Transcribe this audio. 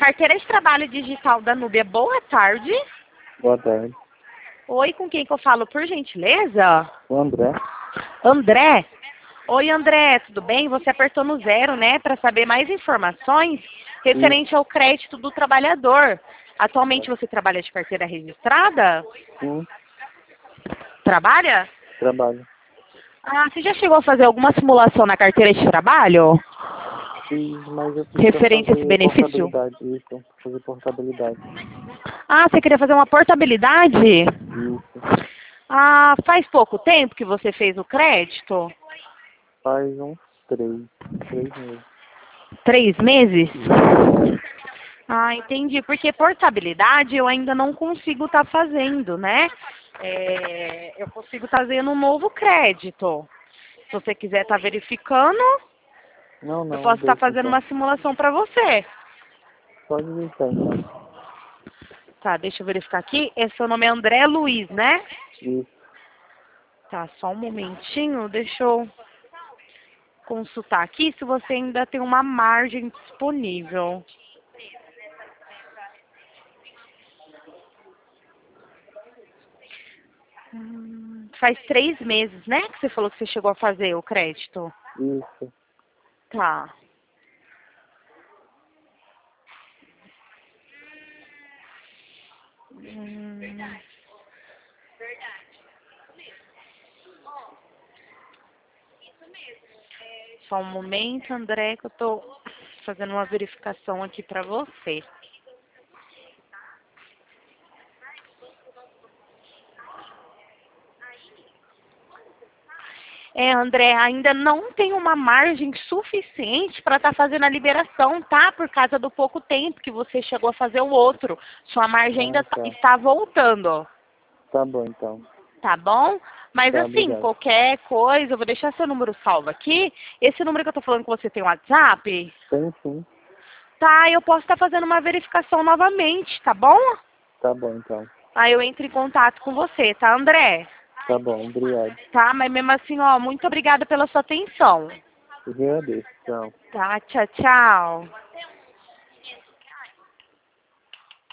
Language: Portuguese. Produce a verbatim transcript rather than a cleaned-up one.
Carteira de Trabalho Digital da Núbia, boa tarde. Boa tarde. Oi, com quem que eu falo, por gentileza? O André? André? Oi, André, tudo bem? Você apertou no zero, né, para saber mais informações referente ao crédito do trabalhador. Atualmente você trabalha de carteira registrada? Sim, Trabalha? trabalho. Ah, você já chegou a fazer alguma simulação na carteira de trabalho? Fiz, mas eu fiz pra Referente a esse fazer benefício? portabilidade, isso, fazer portabilidade. Ah, você queria fazer uma portabilidade? Isso. Ah, faz pouco tempo que você fez o crédito? Faz uns três, três meses. Três meses? Ah, entendi. Porque portabilidade eu ainda não consigo estar fazendo, né? É, eu consigo estar fazendo um novo crédito. Se você quiser estar verificando, Não, eu não, posso estar deixa fazendo então. uma simulação para você. Pode deixar então. Tá, deixa eu verificar aqui. Esse seu nome é André Luiz, né? Isso. Tá, só um momentinho. Deixa eu consultar aqui se você ainda tem uma margem disponível. Hum, faz três meses, né, que você falou que você chegou a fazer o crédito? Isso. Tá. Hum. Só um momento, André, que eu tô fazendo uma verificação aqui pra você. É, André, ainda não tem uma margem suficiente para estar fazendo a liberação, tá? Por causa do pouco tempo que você chegou a fazer o outro. Sua margem ainda Ah, tá- tá. está voltando, Tá bom então. tá bom? Mas Tá, assim, obrigado. qualquer coisa, eu vou deixar seu número salvo aqui. Esse número que eu tô falando que você tem WhatsApp, Tem sim. tá? Eu posso estar fazendo uma verificação novamente, tá bom? Tá bom então. Aí eu entro em contato com você, tá, André? Tá bom, obrigado. Tá, mas mesmo assim, ó, muito obrigada pela sua atenção. Eu agradeço. Tchau. Tá, tchau, tchau.